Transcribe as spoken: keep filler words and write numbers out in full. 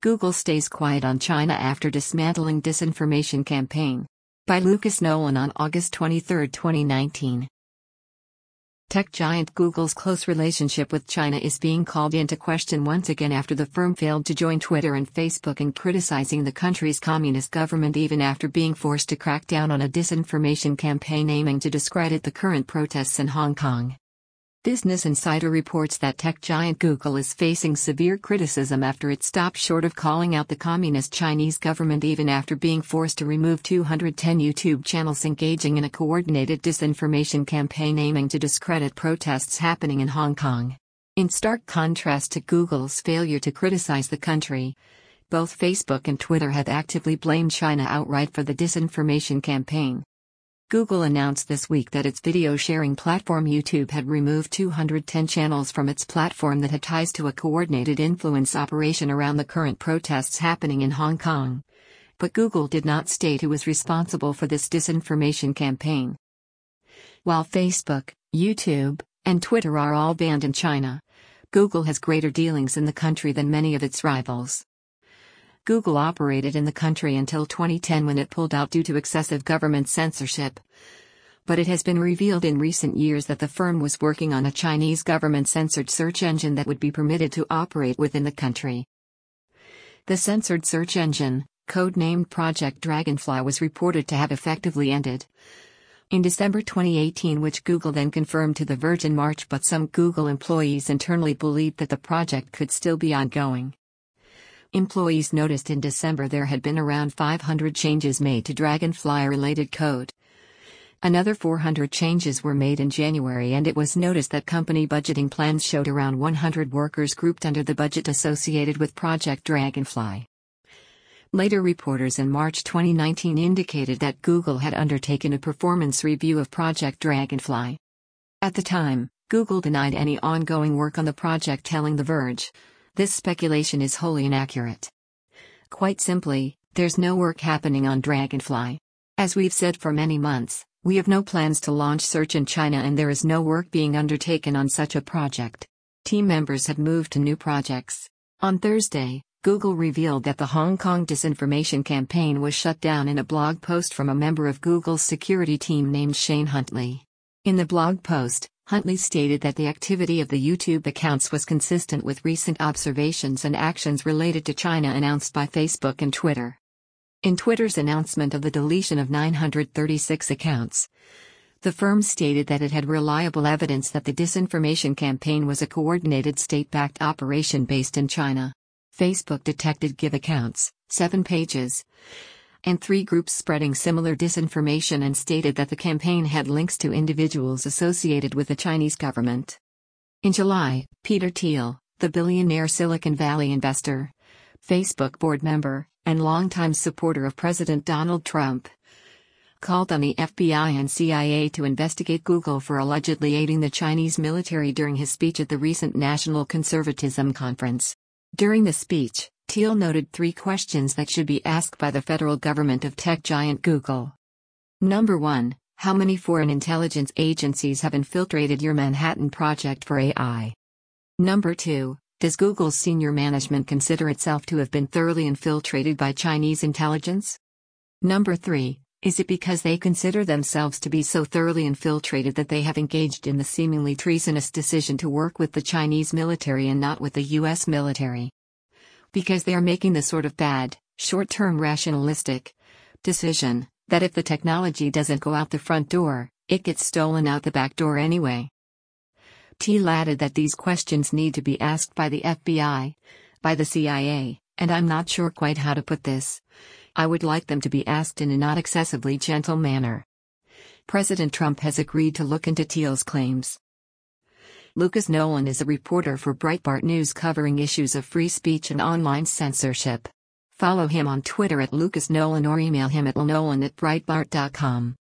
Google stays quiet on China after dismantling disinformation campaign. By Lucas Nolan on August twenty-third, twenty nineteen. Tech giant Google's close relationship with China is being called into question once again after the firm failed to join Twitter and Facebook in criticizing the country's communist government even after being forced to crack down on a disinformation campaign aiming to discredit the current protests in Hong Kong. Business Insider reports that tech giant Google is facing severe criticism after it stopped short of calling out the communist Chinese government even after being forced to remove two hundred ten YouTube channels engaging in a coordinated disinformation campaign aiming to discredit protests happening in Hong Kong. In stark contrast to Google's failure to criticize the country, both Facebook and Twitter have actively blamed China outright for the disinformation campaign. Google announced this week that its video sharing platform YouTube had removed two hundred ten channels from its platform that had ties to a coordinated influence operation around the current protests happening in Hong Kong. But Google did not state who was responsible for this disinformation campaign. While Facebook, YouTube, and Twitter are all banned in China, Google has greater dealings in the country than many of its rivals. Google operated in the country until twenty ten when it pulled out due to excessive government censorship. But it has been revealed in recent years that the firm was working on a Chinese government-censored search engine that would be permitted to operate within the country. The censored search engine, codenamed Project Dragonfly, was reported to have effectively ended in December twenty eighteen, which Google then confirmed to The Verge in March, but some Google employees internally believed that the project could still be ongoing. Employees noticed in December there had been around five hundred changes made to Dragonfly-related code. Another four hundred changes were made in January, and it was noticed that company budgeting plans showed around one hundred workers grouped under the budget associated with Project Dragonfly. Later reporters in March twenty nineteen indicated that Google had undertaken a performance review of Project Dragonfly. At the time, Google denied any ongoing work on the project, telling The Verge, "This speculation is wholly inaccurate. Quite simply, there's no work happening on Dragonfly. As we've said for many months, we have no plans to launch search in China, and there is no work being undertaken on such a project. Team members have moved to new projects." On Thursday, Google revealed that the Hong Kong disinformation campaign was shut down in a blog post from a member of Google's security team named Shane Huntley. In the blog post, Huntley stated that the activity of the YouTube accounts was consistent with recent observations and actions related to China announced by Facebook and Twitter. In Twitter's announcement of the deletion of nine hundred thirty-six accounts, the firm stated that it had reliable evidence that the disinformation campaign was a coordinated state-backed operation based in China. Facebook detected Give accounts, seven pages, and three groups spreading similar disinformation, and stated that the campaign had links to individuals associated with the Chinese government. In July, Peter Thiel, the billionaire Silicon Valley investor, Facebook board member, and longtime supporter of President Donald Trump, called on the F B I and C I A to investigate Google for allegedly aiding the Chinese military during his speech at the recent National Conservatism Conference. During the speech, Thiel noted three questions that should be asked by the federal government of tech giant Google. Number one, how many foreign intelligence agencies have infiltrated your Manhattan Project for A I? Number two, does Google's senior management consider itself to have been thoroughly infiltrated by Chinese intelligence? Number three, is it because they consider themselves to be so thoroughly infiltrated that they have engaged in the seemingly treasonous decision to work with the Chinese military and not with the U S military? Because they are making the sort of bad, short-term rationalistic decision that if the technology doesn't go out the front door, it gets stolen out the back door anyway. Thiel added that these questions need to be asked by the F B I, by the C I A, and I'm not sure quite how to put this. I would like them to be asked in a not excessively gentle manner. President Trump has agreed to look into Thiel's claims. Lucas Nolan is a reporter for Breitbart News covering issues of free speech and online censorship. Follow him on Twitter at Lucas Nolan or email him at nolan at breitbart dot com.